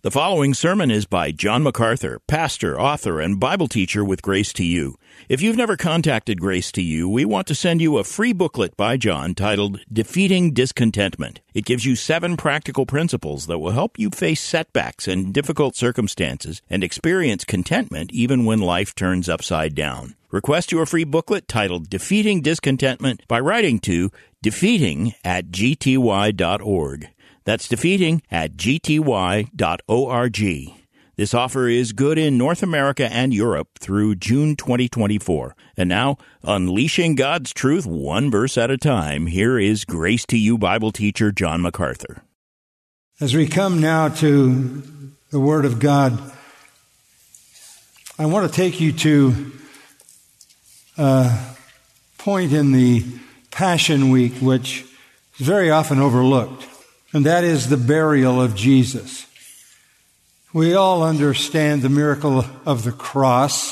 The following sermon is by John MacArthur, pastor, author, and Bible teacher with Grace to You. If you've never contacted Grace to You, we want to send you a free booklet by John titled Defeating Discontentment. It gives you 7 practical principles that will help you face setbacks and difficult circumstances and experience contentment even when life turns upside down. Request your free booklet titled Defeating Discontentment by writing to defeating@gty.org. That's defeating@gty.org. This offer is good in North America and Europe through June 2024. And now, unleashing God's truth one verse at a time, here is Grace to You Bible teacher John MacArthur. As we come now to the Word of God, I want to take you to a point in the Passion Week which is very often overlooked. And that is the burial of Jesus. We all understand the miracle of the cross.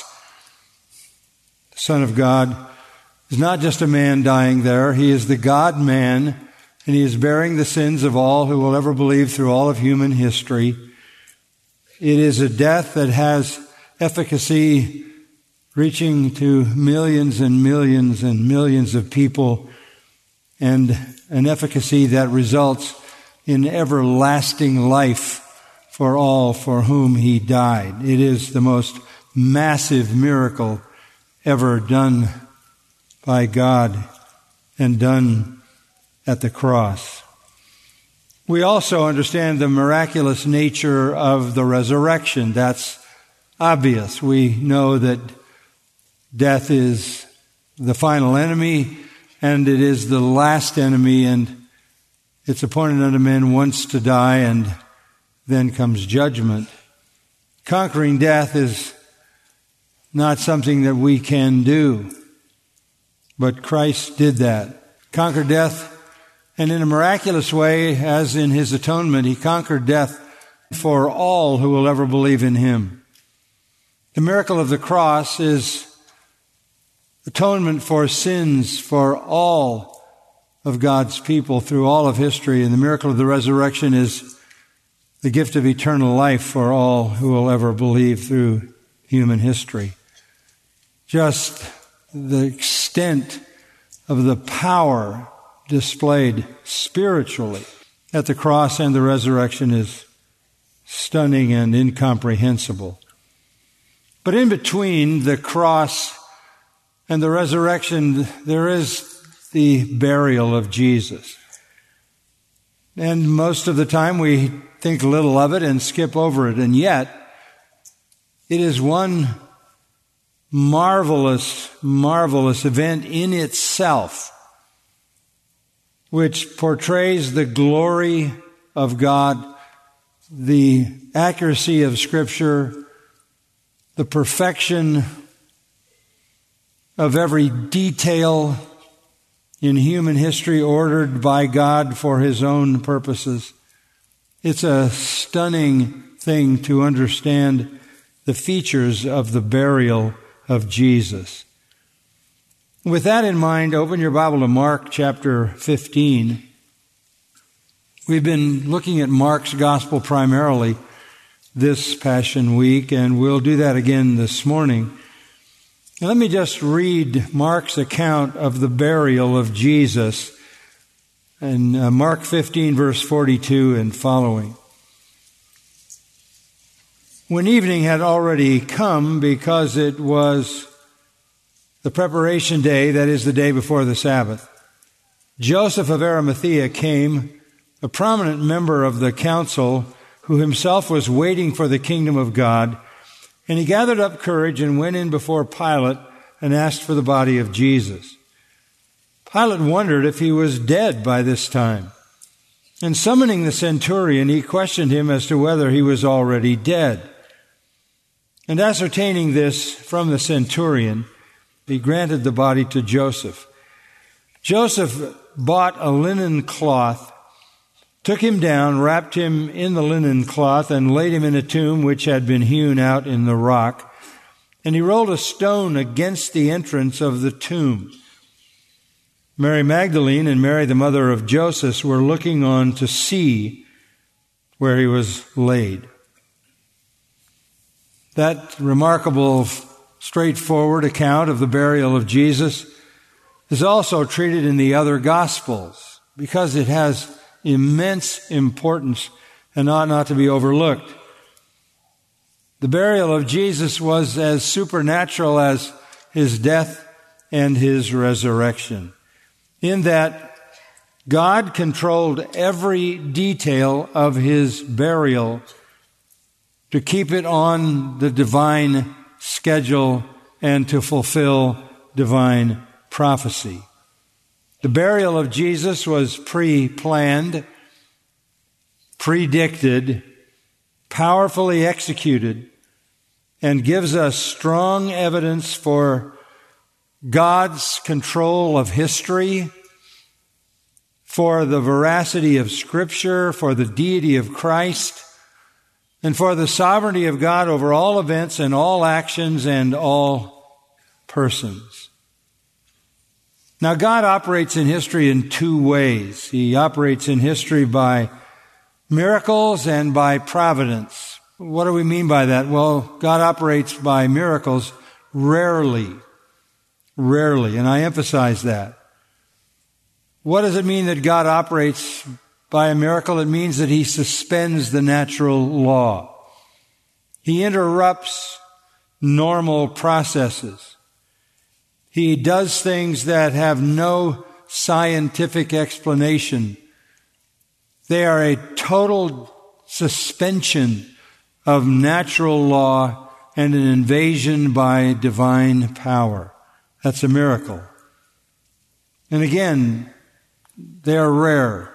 The Son of God is not just a man dying there. He is the God-man, and He is bearing the sins of all who will ever believe through all of human history. It is a death that has efficacy reaching to millions and millions and millions of people, and an efficacy that results in everlasting life for all for whom He died. It is the most massive miracle ever done by God and done at the cross. We also understand the miraculous nature of the resurrection. That's obvious. We know that death is the final enemy, and it is the last enemy, and it's appointed unto men once to die, and then comes judgment. Conquering death is not something that we can do, but Christ did that. Conquered death, and in a miraculous way, as in His atonement, He conquered death for all who will ever believe in Him. The miracle of the cross is atonement for sins for all of God's people through all of history, and the miracle of the resurrection is the gift of eternal life for all who will ever believe through human history. Just the extent of the power displayed spiritually at the cross and the resurrection is stunning and incomprehensible. But in between the cross and the resurrection, there is the burial of Jesus. And most of the time we think little of it and skip over it. And yet, it is one marvelous, marvelous event in itself, which portrays the glory of God, the accuracy of Scripture, the perfection of every detail in human history ordered by God for His own purposes. It's a stunning thing to understand the features of the burial of Jesus. With that in mind, open your Bible to Mark chapter 15. We've been looking at Mark's gospel primarily this Passion Week, and we'll do that again this morning. Let me just read Mark's account of the burial of Jesus in Mark 15, verse 42 and following. When evening had already come, because it was the preparation day, that is the day before the Sabbath, Joseph of Arimathea came, a prominent member of the council, who himself was waiting for the kingdom of God. And he gathered up courage and went in before Pilate and asked for the body of Jesus. Pilate wondered if he was dead by this time. And summoning the centurion, he questioned him as to whether he was already dead. And ascertaining this from the centurion, he granted the body to Joseph. Joseph bought a linen cloth, took him down, wrapped him in the linen cloth, and laid him in a tomb which had been hewn out in the rock. And he rolled a stone against the entrance of the tomb. Mary Magdalene and Mary, the mother of Joseph, were looking on to see where he was laid. That remarkable, straightforward account of the burial of Jesus is also treated in the other Gospels because it has immense importance and ought not to be overlooked. The burial of Jesus was as supernatural as his death and his resurrection, in that God controlled every detail of his burial to keep it on the divine schedule and to fulfill divine prophecy. The burial of Jesus was pre-planned, predicted, powerfully executed, and gives us strong evidence for God's control of history, for the veracity of Scripture, for the deity of Christ, and for the sovereignty of God over all events and all actions and all persons. Now, God operates in history in two ways. He operates in history by miracles and by providence. What do we mean by that? Well, God operates by miracles rarely, and I emphasize that. What does it mean that God operates by a miracle? It means that he suspends the natural law. He interrupts normal processes. He does things that have no scientific explanation. They are a total suspension of natural law and an invasion by divine power. That's a miracle. And again, they are rare.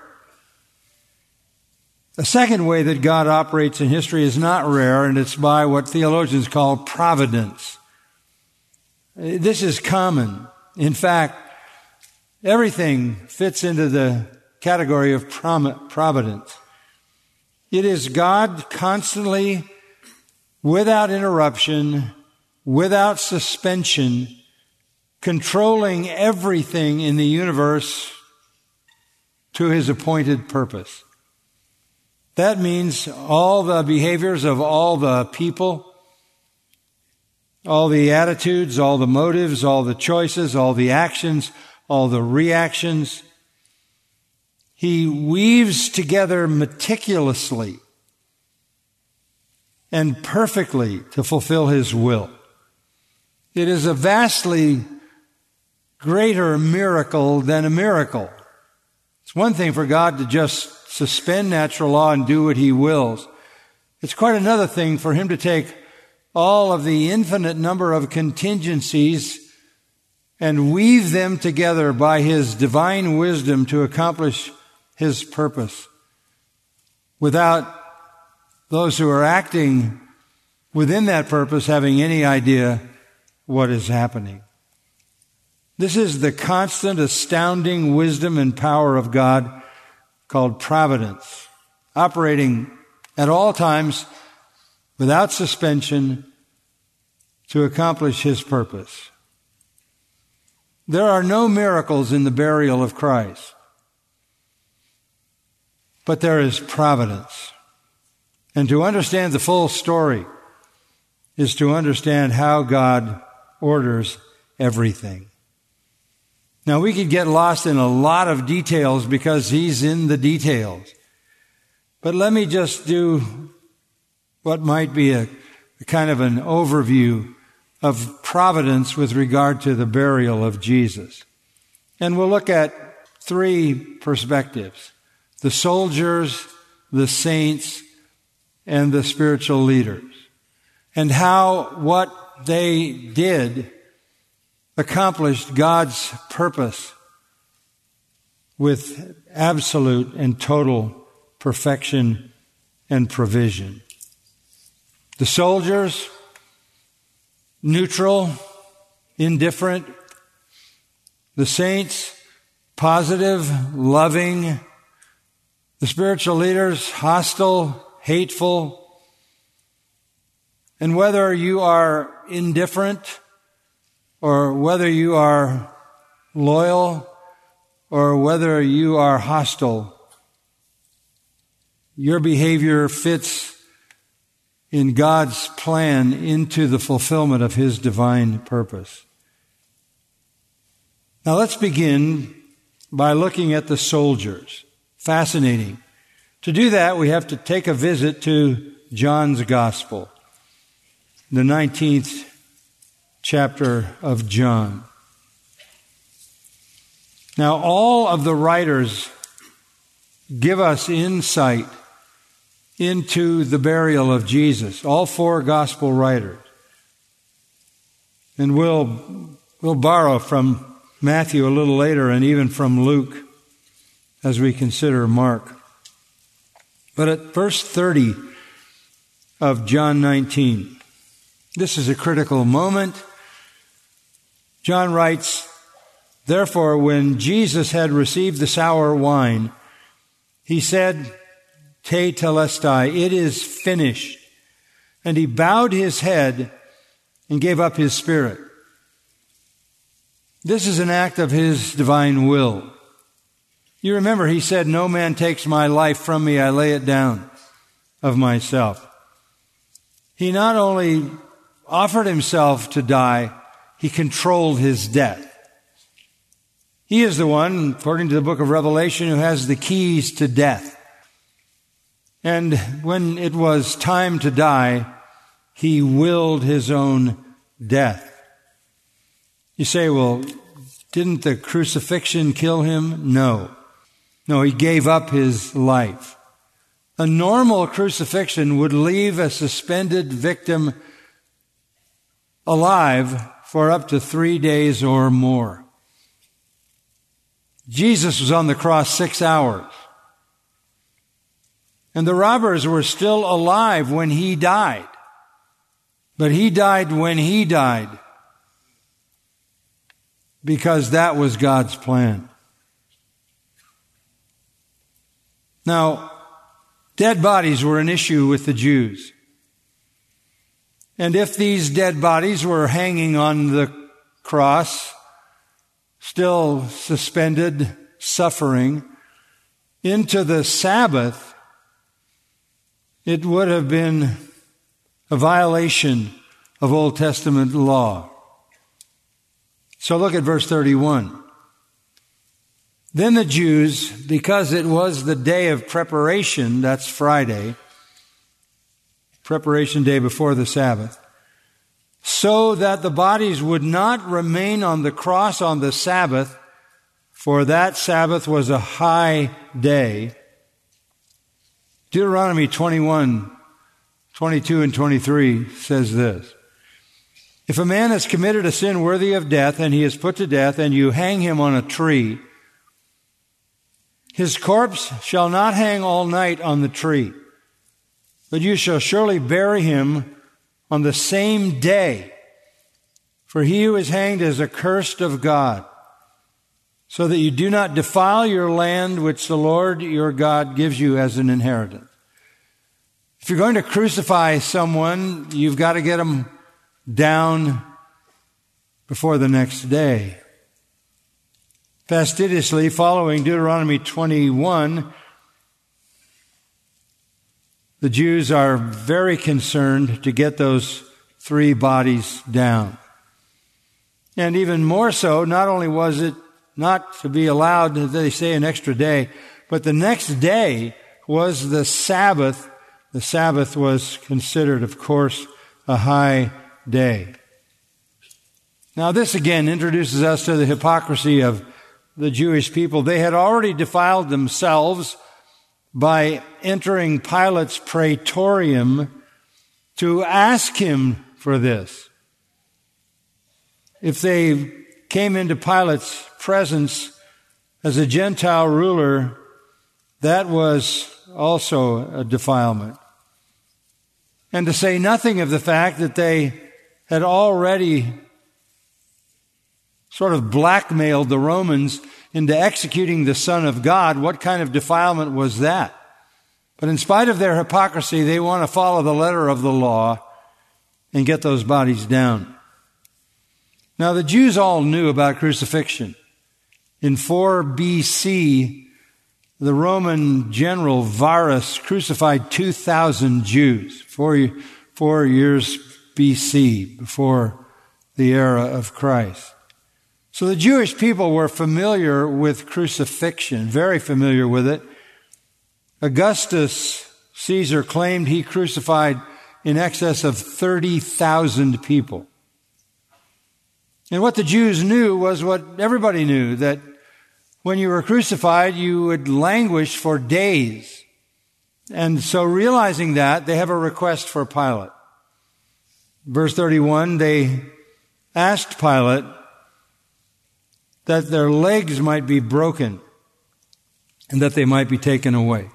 The second way that God operates in history is not rare, and it's by what theologians call providence. This is common. In fact, everything fits into the category of providence. It is God constantly, without interruption, without suspension, controlling everything in the universe to his appointed purpose. That means all the behaviors of all the people, all the attitudes, all the motives, all the choices, all the actions, all the reactions, he weaves together meticulously and perfectly to fulfill his will. It is a vastly greater miracle than a miracle. It's one thing for God to just suspend natural law and do what he wills. It's quite another thing for him to take all of the infinite number of contingencies and weave them together by his divine wisdom to accomplish his purpose, without those who are acting within that purpose having any idea what is happening. This is the constant, astounding wisdom and power of God called providence, operating at all times without suspension to accomplish his purpose. There are no miracles in the burial of Christ, but there is providence. And to understand the full story is to understand how God orders everything. Now, we could get lost in a lot of details because he's in the details. But let me just do what might be a kind of an overview of providence with regard to the burial of Jesus. And we'll look at three perspectives: the soldiers, the saints, and the spiritual leaders, and how what they did accomplished God's purpose with absolute and total perfection and provision. The soldiers, neutral, indifferent. The saints, positive, loving. The spiritual leaders, hostile, hateful. And whether you are indifferent or whether you are loyal or whether you are hostile, your behavior fits in God's plan into the fulfillment of His divine purpose. Now let's begin by looking at the soldiers. Fascinating. To do that, we have to take a visit to John's Gospel, the 19th chapter of John. Now, all of the writers give us insight into the burial of Jesus, all four gospel writers. And we'll borrow from Matthew a little later and even from Luke as we consider Mark. But at verse 30 of John 19, this is a critical moment. John writes, "Therefore, when Jesus had received the sour wine, he said, Tetelestai, it is finished. And he bowed his head and gave up his spirit." This is an act of his divine will. You remember he said, "No man takes my life from me, I lay it down of myself." He not only offered himself to die, he controlled his death. He is the one, according to the book of Revelation, who has the keys to death. And when it was time to die, he willed his own death. You say, well, didn't the crucifixion kill him? No. No, he gave up his life. A normal crucifixion would leave a suspended victim alive for up to 3 days or more. Jesus was on the cross 6 hours. And the robbers were still alive when he died. But he died when he died, because that was God's plan. Now, dead bodies were an issue with the Jews. And if these dead bodies were hanging on the cross, still suspended, suffering, into the Sabbath, it would have been a violation of Old Testament law. So look at verse 31. Then the Jews, because it was the day of preparation, that's Friday, preparation day before the Sabbath, so that the bodies would not remain on the cross on the Sabbath, for that Sabbath was a high day. Deuteronomy 21, 22 and 23 says this: "If a man has committed a sin worthy of death, and he is put to death, and you hang him on a tree, his corpse shall not hang all night on the tree, but you shall surely bury him on the same day. For he who is hanged is accursed of God, so that you do not defile your land which the Lord your God gives you as an inheritance." If you're going to crucify someone, you've got to get them down before the next day. Fastidiously, following Deuteronomy 21, the Jews are very concerned to get those 3 bodies down. And even more so, not only was it not to be allowed, they say, an extra day, but the next day was the Sabbath. The Sabbath was considered, of course, a high day. Now this again introduces us to the hypocrisy of the Jewish people. They had already defiled themselves by entering Pilate's praetorium to ask him for this. If they came into Pilate's presence as a Gentile ruler, that was also a defilement. And to say nothing of the fact that they had already sort of blackmailed the Romans into executing the Son of God, what kind of defilement was that? But in spite of their hypocrisy, they want to follow the letter of the law and get those bodies down. Now, the Jews all knew about crucifixion. In 4 BC, the Roman general Varus crucified 2,000 Jews, 4 4 years BC, before the era of Christ. So the Jewish people were familiar with crucifixion, very familiar with it. Augustus Caesar claimed he crucified in excess of 30,000 people. And what the Jews knew was what everybody knew, that when you were crucified, you would languish for days. And so realizing that, they have a request for Pilate. Verse 31, they asked Pilate that their legs might be broken and that they might be taken away.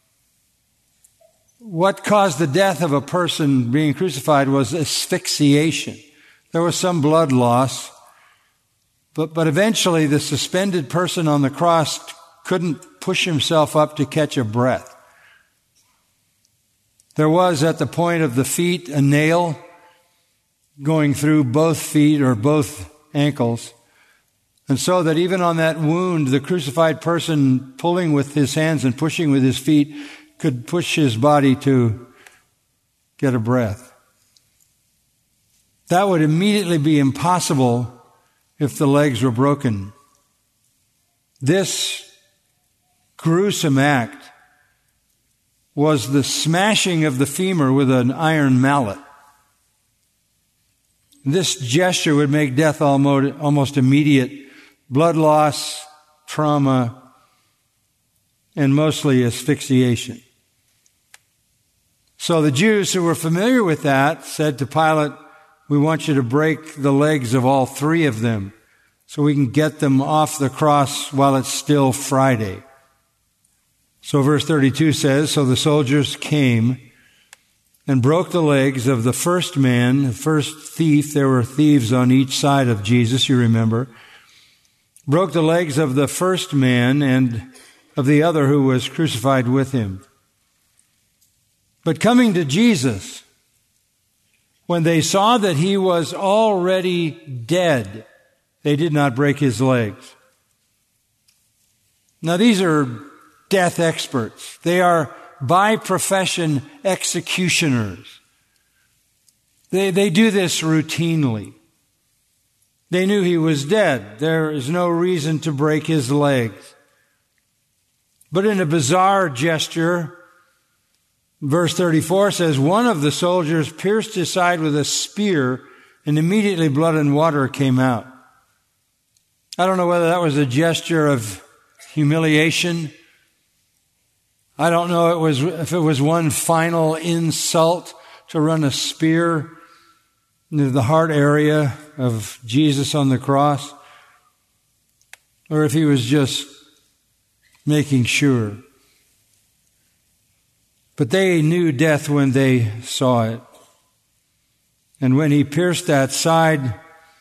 What caused the death of a person being crucified was asphyxiation. There was some blood loss, but eventually the suspended person on the cross couldn't push himself up to catch a breath. There was at the point of the feet a nail going through both feet or both ankles. And so that even on that wound, the crucified person pulling with his hands and pushing with his feet could push his body to get a breath. That would immediately be impossible if the legs were broken. This gruesome act was the smashing of the femur with an iron mallet. This gesture would make death almost immediate. Blood loss, trauma, and mostly asphyxiation. So the Jews who were familiar with that said to Pilate, "We want you to break the legs of all three of them so we can get them off the cross while it's still Friday." So verse 32 says, "So the soldiers came and broke the legs of the first man, the first thief." There were thieves on each side of Jesus, you remember. Broke the legs of the first man and of the other who was crucified with him. But coming to Jesus, when they saw that he was already dead, they did not break his legs. Now these are death experts. They are by profession executioners. They do this routinely. They knew he was dead. There is no reason to break his legs. But in a bizarre gesture, verse 34 says, one of the soldiers pierced his side with a spear, and immediately blood and water came out. I don't know whether that was a gesture of humiliation. I don't know if it was one final insult to run a spear into the heart area of Jesus on the cross, or if he was just making sure. But they knew death when they saw it. And when he pierced that side,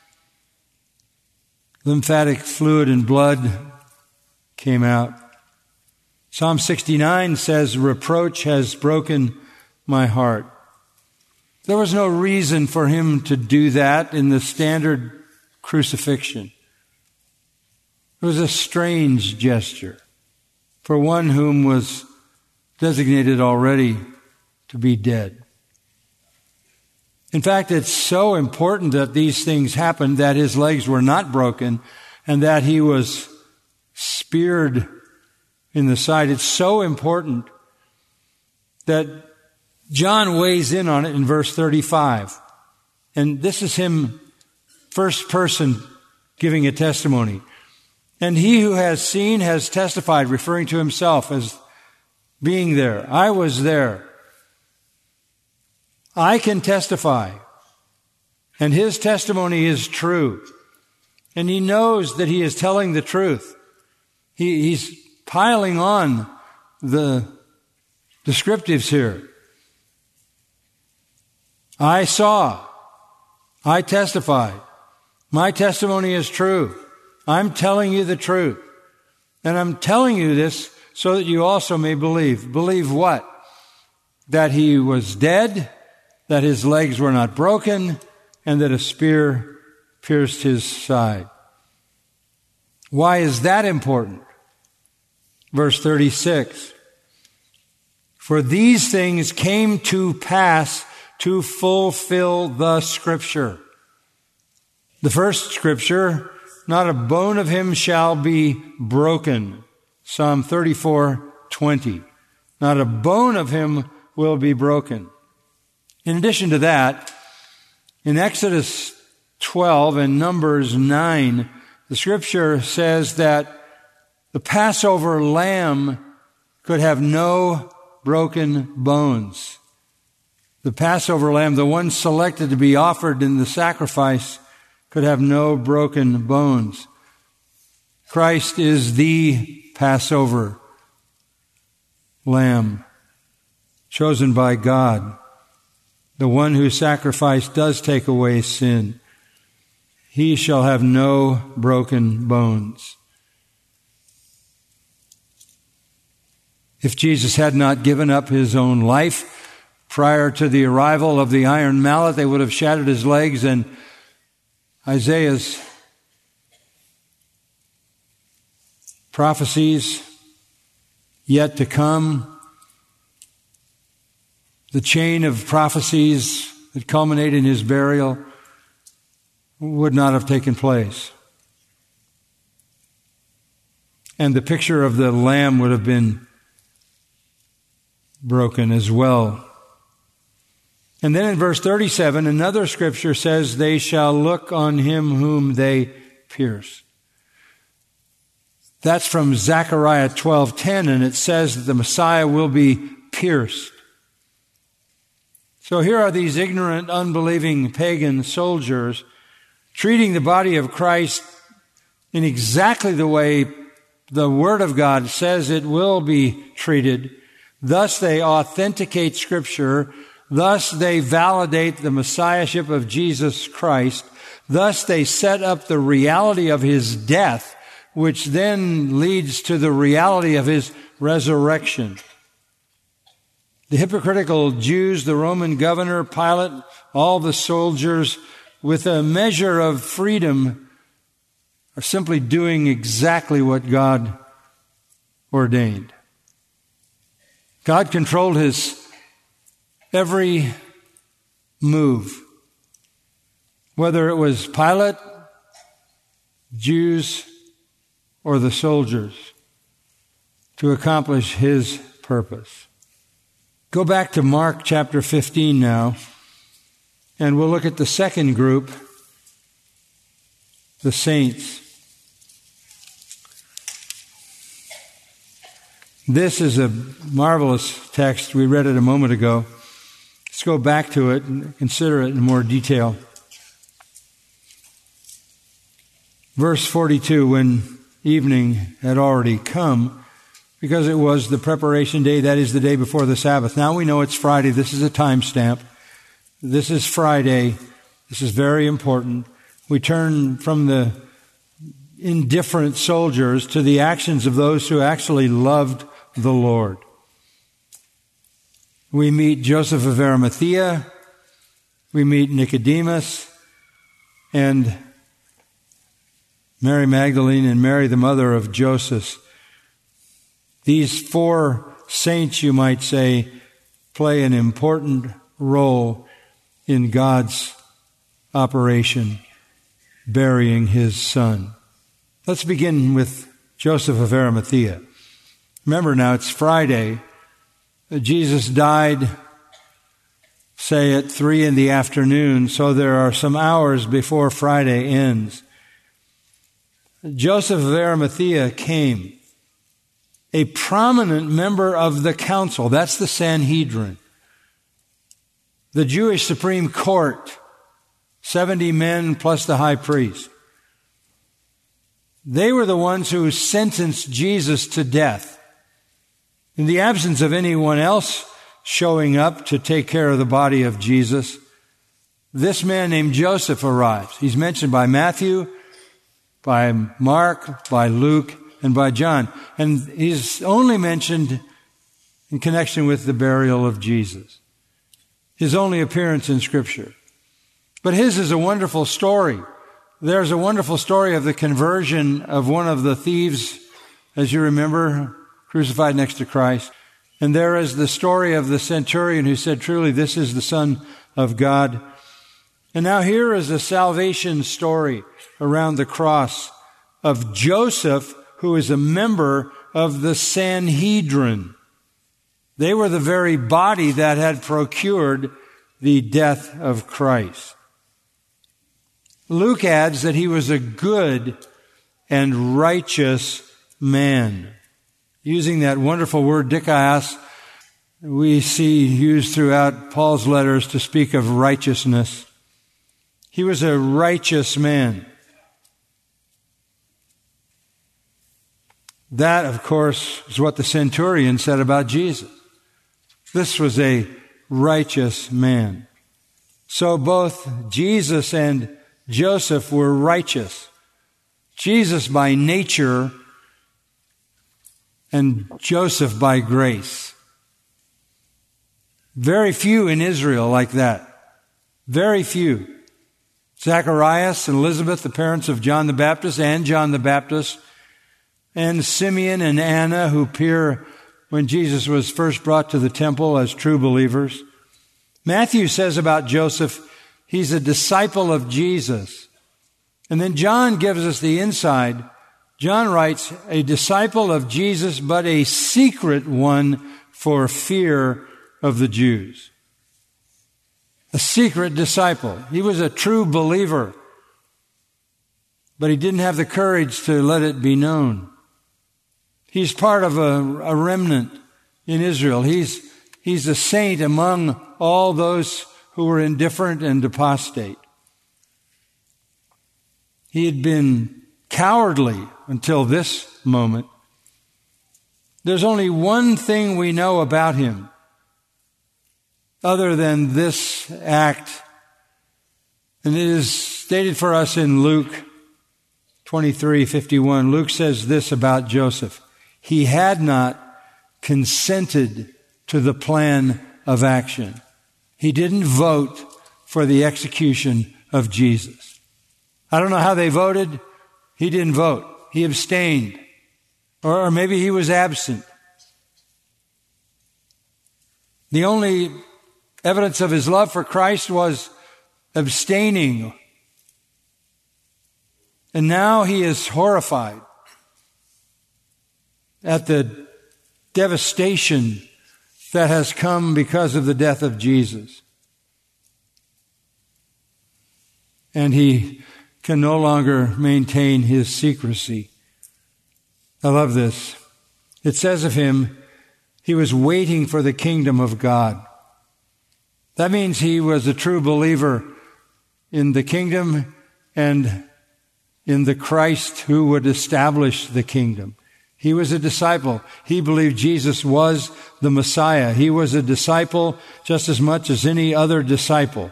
lymphatic fluid and blood came out. Psalm 69 says, "Reproach has broken my heart." There was no reason for him to do that in the standard crucifixion. It was a strange gesture for one whom was designated already to be dead. In fact, it's so important that these things happened, that his legs were not broken and that he was speared in the side. It's so important that John weighs in on it in verse 35. And this is him, first person, giving a testimony. "And he who has seen has testified," referring to himself as being there. "I was there. I can testify." And his testimony is true. And he knows that he is telling the truth. He's piling on the descriptives here. "I saw. I testified. My testimony is true. I'm telling you the truth. And I'm telling you this so that you also may believe." Believe what? That he was dead, that his legs were not broken, and that a spear pierced his side. Why is that important? Verse 36. "For these things came to pass to fulfill the Scripture. The first Scripture, not a bone of him shall be broken. Psalm 34:20. Not a bone of him will be broken. In addition to that, in Exodus 12 and Numbers 9, the Scripture says that the Passover lamb could have no broken bones. The Passover lamb, the one selected to be offered in the sacrifice, could have no broken bones. Christ is the Passover lamb, chosen by God. The one whose sacrifice does take away sin. He shall have no broken bones. If Jesus had not given up his own life prior to the arrival of the iron mallet, they would have shattered his legs, and Isaiah's prophecies yet to come, the chain of prophecies that culminate in his burial, would not have taken place. And the picture of the lamb would have been broken as well. And then in verse 37, another scripture says, they shall look on him whom they pierced. That's from Zechariah 12:10, and it says that the Messiah will be pierced. So here are these ignorant, unbelieving pagan soldiers treating the body of Christ in exactly the way the Word of God says it will be treated. Thus they authenticate Scripture. Thus they validate the Messiahship of Jesus Christ. Thus they set up the reality of his death, which then leads to the reality of his resurrection. The hypocritical Jews, the Roman governor, Pilate, all the soldiers, with a measure of freedom, are simply doing exactly what God ordained. God controlled his every move, whether it was Pilate, Jews, or the soldiers, to accomplish his purpose. Go back to Mark chapter 15 now, and we'll look at the second group, the saints. This is a marvelous text. We read it a moment ago. Let's go back to it and consider it in more detail. Verse 42, when evening had already come, because it was the preparation day, that is the day before the Sabbath. Now we know it's Friday. This is a timestamp. This is Friday. This is very important. We turn from the indifferent soldiers to the actions of those who actually loved the Lord. We meet Joseph of Arimathea. We meet Nicodemus and Mary Magdalene and Mary, the mother of Joseph. These four saints, you might say, play an important role in God's operation, burying his son. Let's begin with Joseph of Arimathea. Remember now, it's Friday. Jesus died, say, at 3 p.m, so there are some hours before Friday ends. Joseph of Arimathea came, a prominent member of the council. That's the Sanhedrin, the Jewish Supreme Court, 70 men plus the high priest. They were the ones who sentenced Jesus to death. In the absence of anyone else showing up to take care of the body of Jesus, this man named Joseph arrives. He's mentioned by Matthew, by Mark, by Luke, and by John. And he's only mentioned in connection with the burial of Jesus. His only appearance in Scripture. But his is a wonderful story. There's a wonderful story of the conversion of one of the thieves, as you remember, crucified next to Christ. And there is the story of the centurion who said, truly, this is the Son of God. And now here is a salvation story around the cross of Joseph, who is a member of the Sanhedrin. They were the very body that had procured the death of Christ. Luke adds that he was a good and righteous man. Using that wonderful word dikaios, we see used throughout Paul's letters to speak of righteousness. He was a righteous man. That, of course, is what the centurion said about Jesus. This was a righteous man. So both Jesus and Joseph were righteous. Jesus by nature and Joseph by grace. Very few in Israel like that. Very few. Zacharias and Elizabeth, the parents of John the Baptist, and John the Baptist, and Simeon and Anna, who appear when Jesus was first brought to the temple as true believers. Matthew says about Joseph, he's a disciple of Jesus. And then John gives us the inside. John writes, a disciple of Jesus, but a secret one for fear of the Jews. A secret disciple. He was a true believer, but he didn't have the courage to let it be known. He's part of a remnant in Israel. He's a saint among all those who were indifferent and apostate. He had been cowardly until this moment. There's only one thing we know about him other than this act, and it is stated for us in Luke 23:51. Luke says this about Joseph. He had not consented to the plan of action. He didn't vote for the execution of Jesus. I don't know how they voted. He didn't vote. He abstained. Or maybe he was absent. The only evidence of his love for Christ was abstaining. And now he is horrified at the devastation that has come because of the death of Jesus. And he can no longer maintain his secrecy. I love this. It says of him, he was waiting for the kingdom of God. That means he was a true believer in the kingdom and in the Christ who would establish the kingdom. He was a disciple. He believed Jesus was the Messiah. He was a disciple just as much as any other disciple.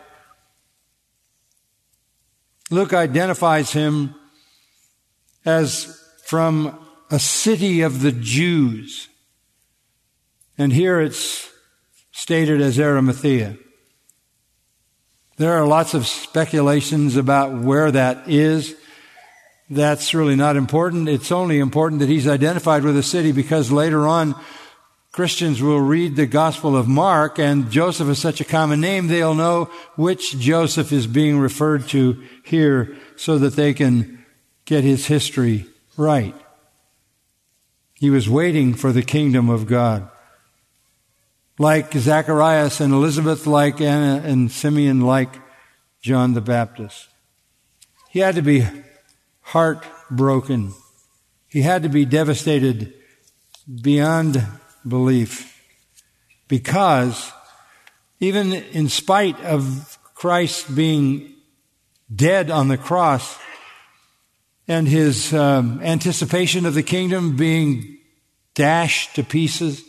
Luke identifies him as from a city of the Jews. And here it's stated as Arimathea. There are lots of speculations about where that is. That's really not important. It's only important that he's identified with a city because later on Christians will read the Gospel of Mark, and Joseph is such a common name, they'll know which Joseph is being referred to here so that they can get his history right. He was waiting for the kingdom of God. Like Zacharias and Elizabeth, like Anna and Simeon, like John the Baptist. He had to be heartbroken. He had to be devastated beyond belief, because even in spite of Christ being dead on the cross and his anticipation of the kingdom being dashed to pieces,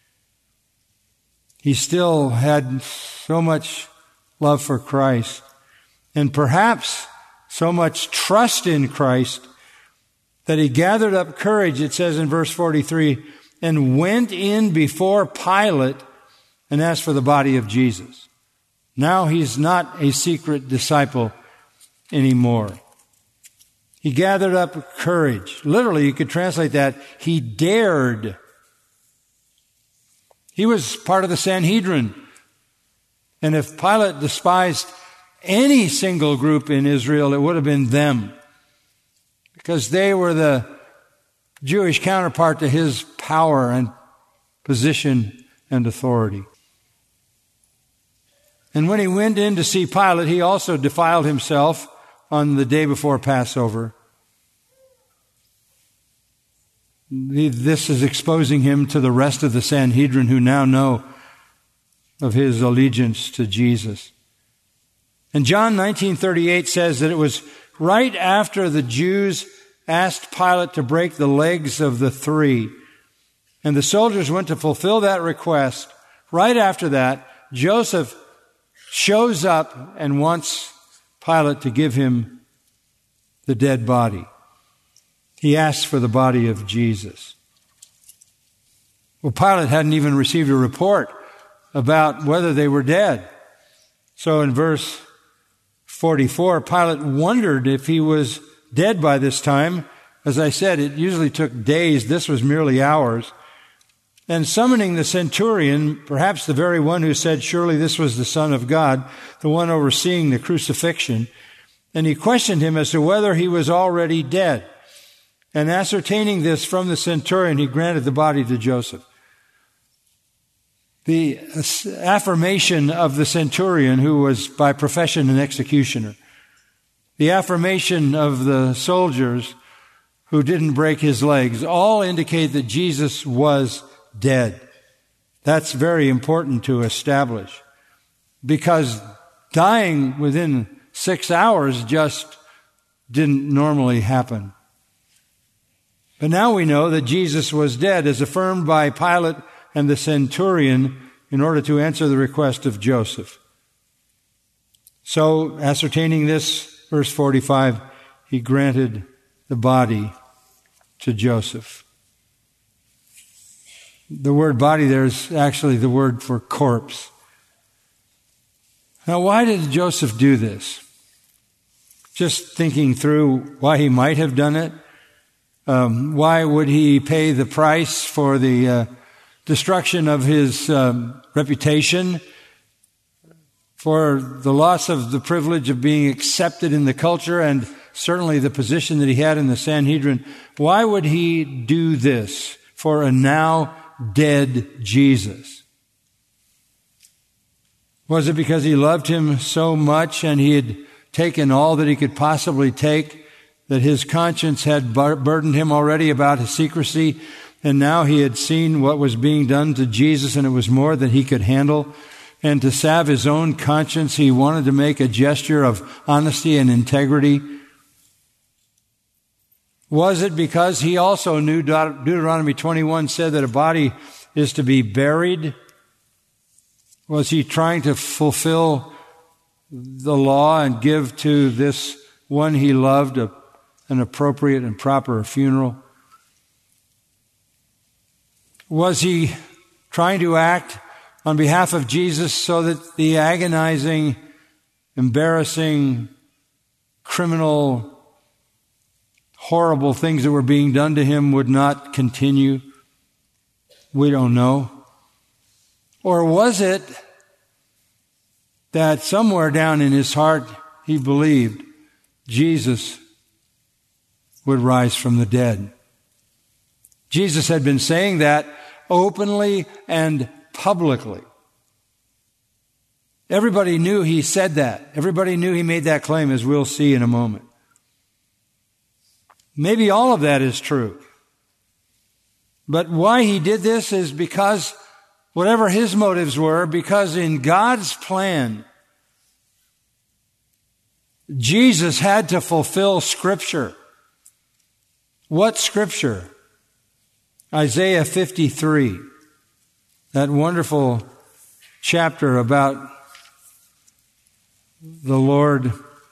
he still had so much love for Christ and perhaps so much trust in Christ that he gathered up courage, it says in verse 43, and went in before Pilate and asked for the body of Jesus. Now he's not a secret disciple anymore. He gathered up courage. Literally, you could translate that, he dared. He was part of the Sanhedrin. And if Pilate despised any single group in Israel, it would have been them, because they were the Jewish counterpart to his power and position and authority. And when he went in to see Pilate, he also defiled himself on the day before Passover. This is exposing him to the rest of the Sanhedrin, who now know of his allegiance to Jesus. And John 19:38 says that it was right after the Jews asked Pilate to break the legs of the three, and the soldiers went to fulfill that request. Right after that, Joseph shows up and wants Pilate to give him the dead body. He asks for the body of Jesus. Well, Pilate hadn't even received a report about whether they were dead. So in verse 44, Pilate wondered if he was dead by this time. As I said, it usually took days. This was merely hours. And summoning the centurion, perhaps the very one who said, surely this was the Son of God, the one overseeing the crucifixion, and he questioned him as to whether he was already dead. And ascertaining this from the centurion, he granted the body to Joseph. The affirmation of the centurion, who was by profession an executioner, the affirmation of the soldiers who didn't break his legs, all indicate that Jesus was dead. That's very important to establish, because dying within 6 hours just didn't normally happen. But now we know that Jesus was dead, as affirmed by Pilate and the centurion, in order to answer the request of Joseph. So, ascertaining this, verse 45, he granted the body to Joseph. The word body there is actually the word for corpse. Now, why did Joseph do this? Just thinking through why he might have done it. Why would he pay the price for the destruction of his reputation, for the loss of the privilege of being accepted in the culture, and certainly the position that he had in the Sanhedrin? Why would he do this for a now dead Jesus? Was it because he loved him so much and he had taken all that he could possibly take, that his conscience had burdened him already about his secrecy, and now he had seen what was being done to Jesus and it was more than he could handle? And to salve his own conscience, he wanted to make a gesture of honesty and integrity. Was it because he also knew Deuteronomy 21 said that a body is to be buried? Was he trying to fulfill the law and give to this one he loved an appropriate and proper funeral? Was he trying to act on behalf of Jesus so that the agonizing, embarrassing, criminal, horrible things that were being done to him would not continue? We don't know. Or was it that somewhere down in his heart he believed Jesus would rise from the dead? Jesus had been saying that openly and publicly. Everybody knew he said that. Everybody knew he made that claim, as we'll see in a moment. Maybe all of that is true. But why he did this is because, whatever his motives were, because in God's plan, Jesus had to fulfill Scripture. What Scripture? Isaiah 53, that wonderful chapter about the Lord,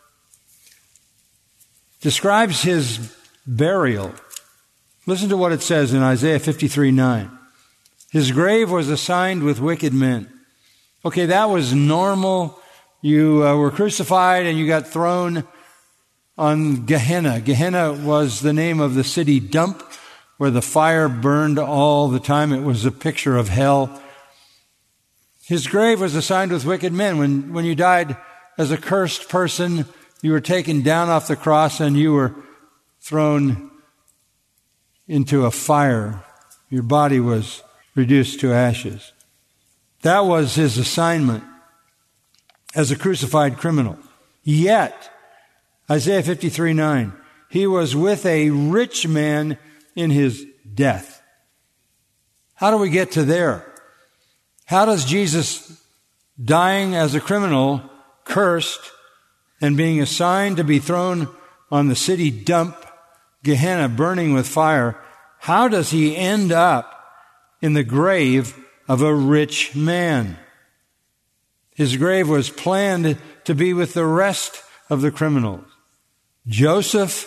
describes his burial. Listen to what it says in Isaiah 53:9. His grave was assigned with wicked men. Okay, that was normal. You were crucified and you got thrown on Gehenna. Gehenna was the name of the city dump where the fire burned all the time. It was a picture of hell. His grave was assigned with wicked men. When you died as a cursed person, you were taken down off the cross and you were thrown into a fire. Your body was reduced to ashes. That was his assignment as a crucified criminal. Yet, Isaiah 53:9, he was with a rich man in his death. How do we get to there? How does Jesus, dying as a criminal, cursed, and being assigned to be thrown on the city dump, Gehenna, burning with fire, how does he end up in the grave of a rich man? His grave was planned to be with the rest of the criminals. Joseph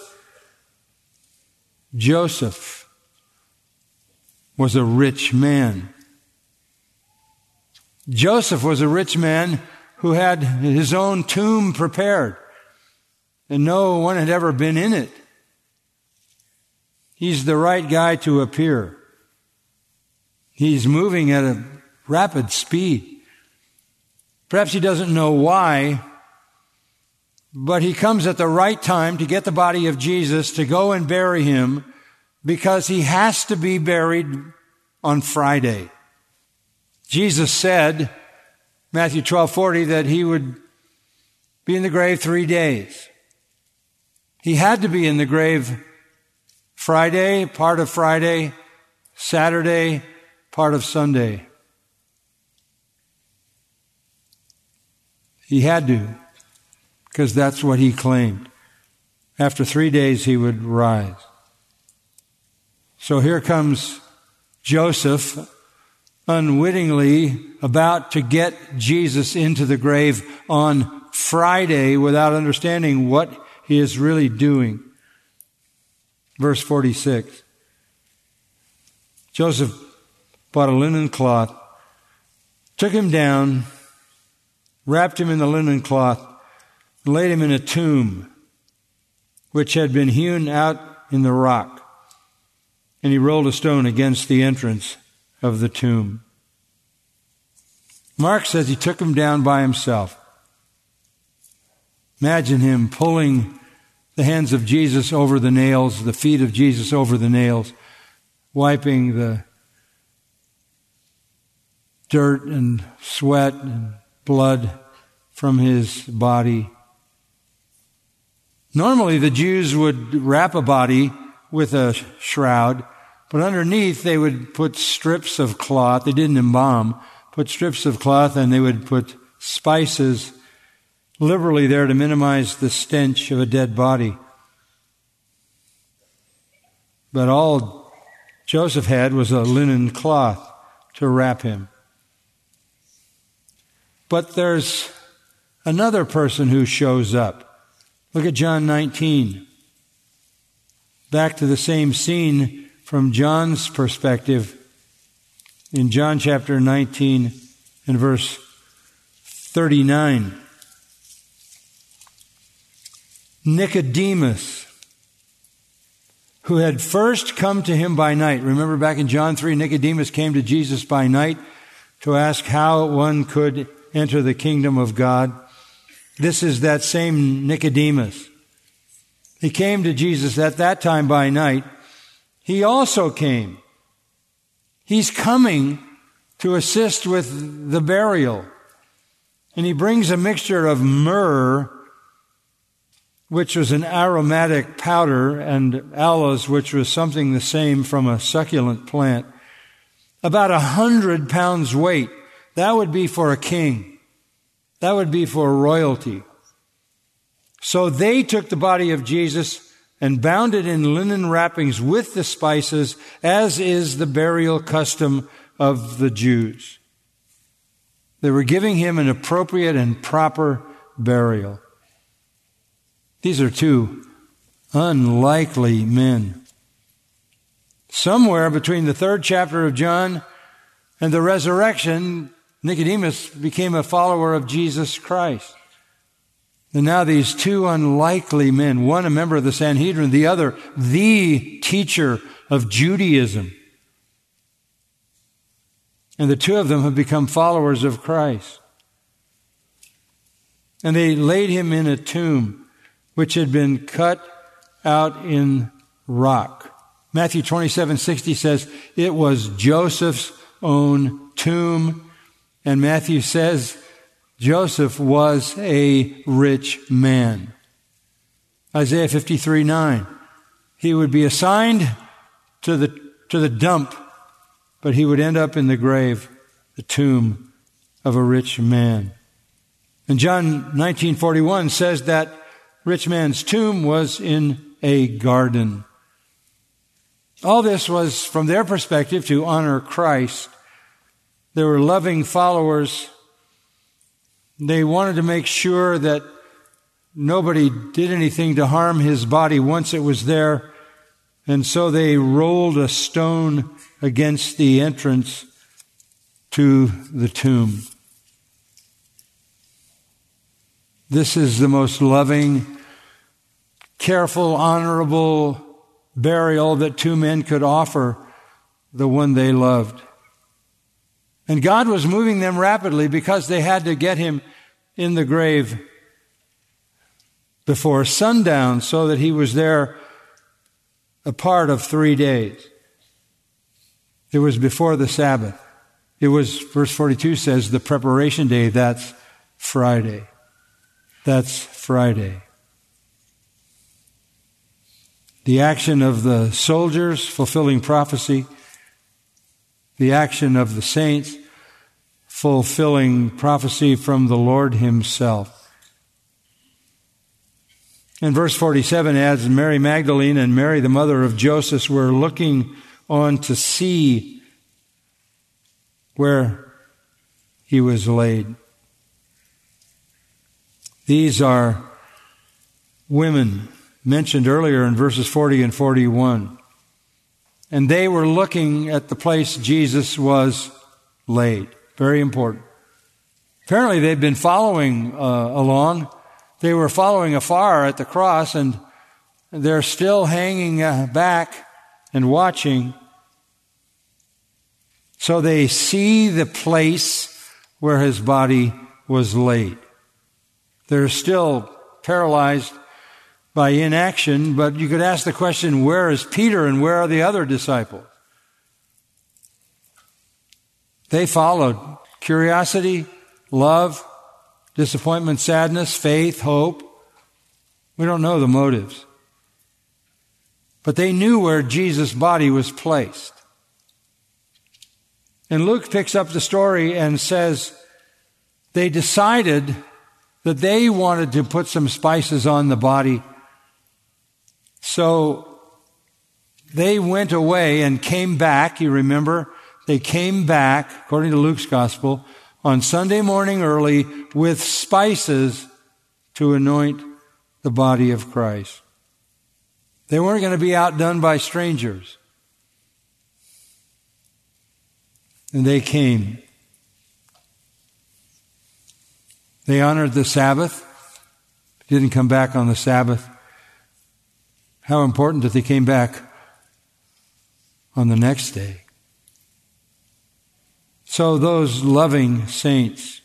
was a rich man. Joseph was a rich man who had his own tomb prepared, and no one had ever been in it. He's the right guy to appear. He's moving at a rapid speed. Perhaps he doesn't know why, but he comes at the right time to get the body of Jesus, to go and bury him, because he has to be buried on Friday. Jesus said, Matthew 12:40, that he would be in the grave 3 days. He had to be in the grave Friday, part of Friday, Saturday, part of Sunday. He had to, because that's what he claimed. After 3 days, he would rise. So here comes Joseph, unwittingly about to get Jesus into the grave on Friday without understanding what he is really doing. Verse 46. Joseph bought a linen cloth, took him down, wrapped him in the linen cloth, and laid him in a tomb which had been hewn out in the rock. And he rolled a stone against the entrance of the tomb. Mark says he took him down by himself. Imagine him pulling the hands of Jesus over the nails, the feet of Jesus over the nails, wiping the dirt and sweat and blood from his body. Normally the Jews would wrap a body with a shroud, but underneath they would put strips of cloth. They didn't embalm, put strips of cloth, and they would put spices liberally there to minimize the stench of a dead body. But all Joseph had was a linen cloth to wrap him. But there's another person who shows up. Look at John 19. Back to the same scene from John's perspective in John chapter 19 and verse 39. Nicodemus, who had first come to him by night. Remember back in John 3, Nicodemus came to Jesus by night to ask how one could enter the kingdom of God. This is that same Nicodemus. He came to Jesus at that time by night. He also came. He's coming to assist with the burial. And he brings a mixture of myrrh, which was an aromatic powder, and aloes, which was something the same from a succulent plant. About 100 pounds weight. That would be for a king. That would be for royalty. So they took the body of Jesus and bound it in linen wrappings with the spices, as is the burial custom of the Jews. They were giving him an appropriate and proper burial. These are two unlikely men. Somewhere between the 3rd chapter of John and the resurrection, Nicodemus became a follower of Jesus Christ. And now these two unlikely men, one a member of the Sanhedrin, the other the teacher of Judaism. And the two of them have become followers of Christ. And they laid him in a tomb which had been cut out in rock. Matthew 27:60 says it was Joseph's own tomb. And Matthew says Joseph was a rich man. Isaiah 53:9. He would be assigned to the dump, but he would end up in the grave, the tomb of a rich man. And John 19:41 says that rich man's tomb was in a garden. All this was, from their perspective, to honor Christ. They were loving followers. They wanted to make sure that nobody did anything to harm his body once it was there. And so they rolled a stone against the entrance to the tomb. This is the most loving, careful, honorable burial that two men could offer the one they loved. And God was moving them rapidly because they had to get him in the grave before sundown so that he was there a part of 3 days. It was before the Sabbath. It was, verse 42 says, the preparation day. That's Friday. That's Friday. The action of the soldiers fulfilling prophecy. The action of the saints fulfilling prophecy from the Lord himself. And verse 47 adds, Mary Magdalene and Mary, the mother of Joseph, were looking on to see where he was laid. These are women mentioned earlier in verses 40 and 41. And they were looking at the place Jesus was laid. Very important. Apparently they've been following along. They were following afar at the cross, and they're still hanging back and watching. So they see the place where his body was laid. They're still paralyzed by inaction, but you could ask the question, where is Peter and where are the other disciples? They followed. Curiosity, love, disappointment, sadness, faith, hope. We don't know the motives. But they knew where Jesus' body was placed. And Luke picks up the story and says they decided that they wanted to put some spices on the body. So they went away and came back. You remember? They came back, according to Luke's gospel, on Sunday morning early with spices to anoint the body of Christ. They weren't going to be outdone by strangers. And they came. They honored the Sabbath, didn't come back on the Sabbath. How important that they came back on the next day. So those loving saints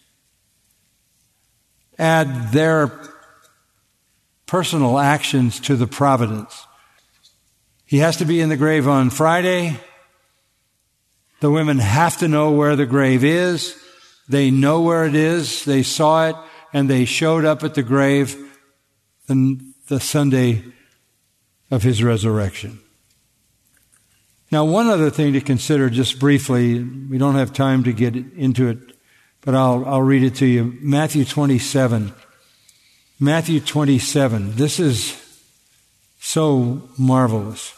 add their personal actions to the providence. He has to be in the grave on Friday. The women have to know where the grave is. They know where it is. They saw it, and they showed up at the grave the Sunday of his resurrection. Now, one other thing to consider just briefly, we don't have time to get into it, but I'll read it to you. Matthew 27. Matthew 27. This is so marvelous.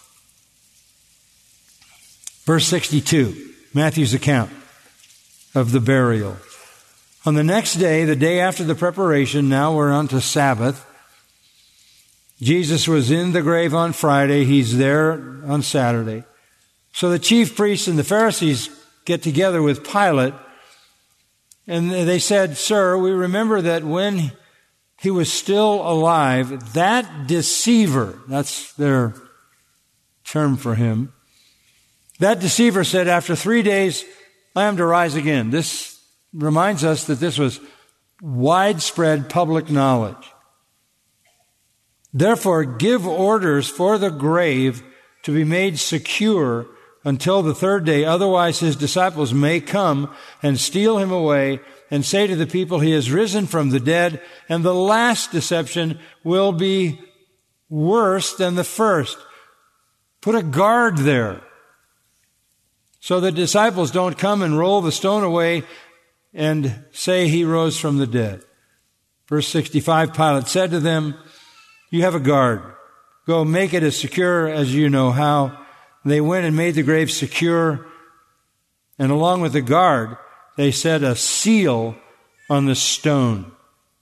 Verse 62, Matthew's account of the burial. On the next day, the day after the preparation, now we're on to Sabbath. Jesus was in the grave on Friday. He's there on Saturday. So the chief priests and the Pharisees get together with Pilate, and they said, Sir, we remember that when he was still alive, that deceiver, that's their term for him, that deceiver said, after 3 days I am to rise again. This reminds us that this was widespread public knowledge. Therefore, give orders for the grave to be made secure until the third day. Otherwise, his disciples may come and steal him away and say to the people, he has risen from the dead, and the last deception will be worse than the first. Put a guard there so the disciples don't come and roll the stone away and say he rose from the dead. Verse 65, Pilate said to them, you have a guard. Go make it as secure as you know how. They went and made the grave secure, and along with the guard, they set a seal on the stone.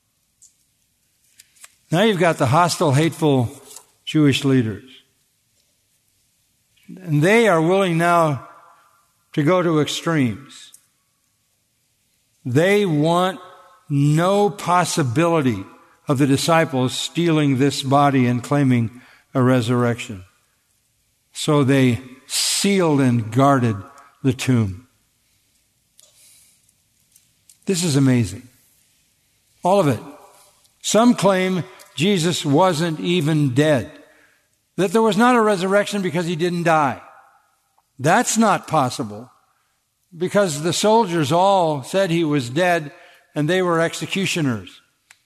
Now you've got the hostile, hateful Jewish leaders. And they are willing now to go to extremes. They want no possibility of the disciples stealing this body and claiming a resurrection. So they sealed and guarded the tomb. This is amazing. All of it. Some claim Jesus wasn't even dead. That there was not a resurrection because he didn't die. That's not possible. Because the soldiers all said he was dead and they were executioners.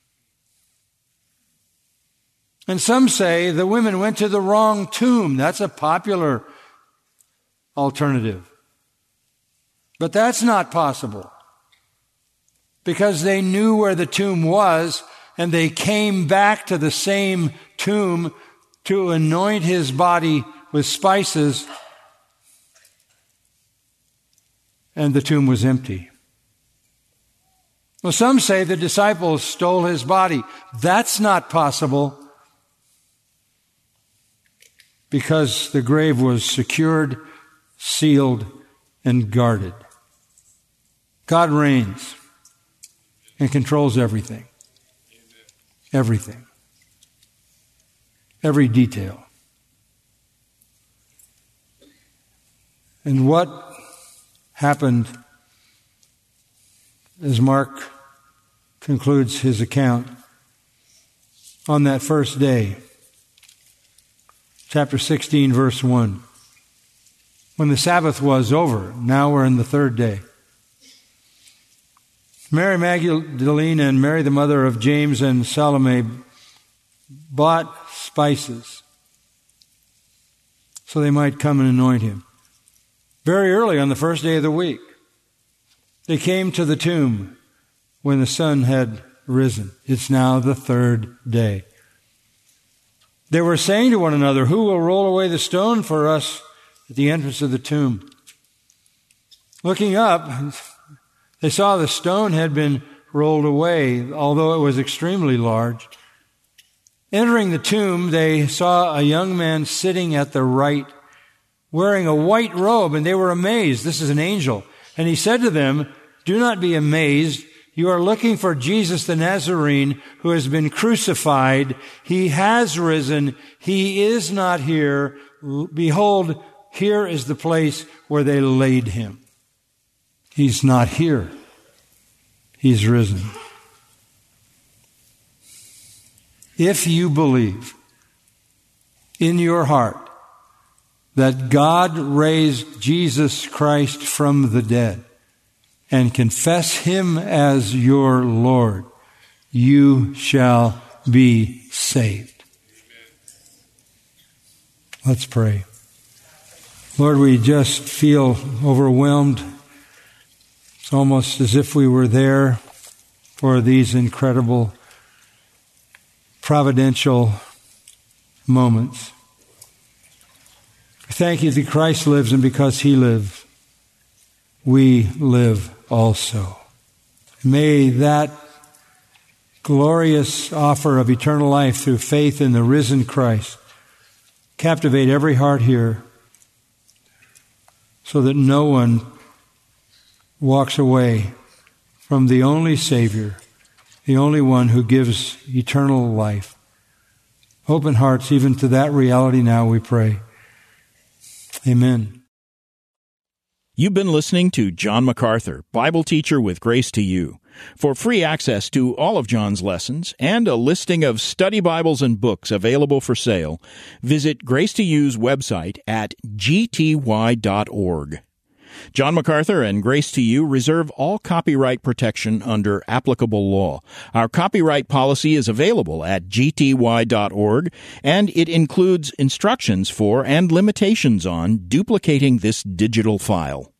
And some say the women went to the wrong tomb. That's a popular alternative. But that's not possible. Because they knew where the tomb was, and they came back to the same tomb to anoint his body with spices, and the tomb was empty. Well, some say the disciples stole his body. That's not possible. Because the grave was secured, sealed, and guarded. God reigns and controls everything. Everything. Every detail. And what happened, as Mark concludes his account, on that first day, chapter 16, verse 1. When the Sabbath was over, now we're in the third day. Mary Magdalene and Mary, the mother of James and Salome, bought spices so they might come and anoint him. Very early on the first day of the week, they came to the tomb when the sun had risen. It's now the third day. They were saying to one another, who will roll away the stone for us at the entrance of the tomb? Looking up, they saw the stone had been rolled away, although it was extremely large. Entering the tomb, they saw a young man sitting at the right, wearing a white robe, and they were amazed. This is an angel. And he said to them, do not be amazed. You are looking for Jesus the Nazarene who has been crucified. He has risen. He is not here. Behold, here is the place where they laid him. He's not here. He's risen. If you believe in your heart that God raised Jesus Christ from the dead and confess him as your Lord, you shall be saved. Let's pray. Lord, we just feel overwhelmed. It's almost as if we were there for these incredible providential moments. Thank you that Christ lives, and because he lives, we live also. May that glorious offer of eternal life through faith in the risen Christ captivate every heart here, so that no one walks away from the only Savior, the only one who gives eternal life. Open hearts even to that reality now, we pray. Amen. You've been listening to John MacArthur, Bible teacher with Grace to You. For free access to all of John's lessons and a listing of study Bibles and books available for sale, visit Grace to You's website at gty.org. John MacArthur and Grace to You reserve all copyright protection under applicable law. Our copyright policy is available at gty.org, and it includes instructions for and limitations on duplicating this digital file.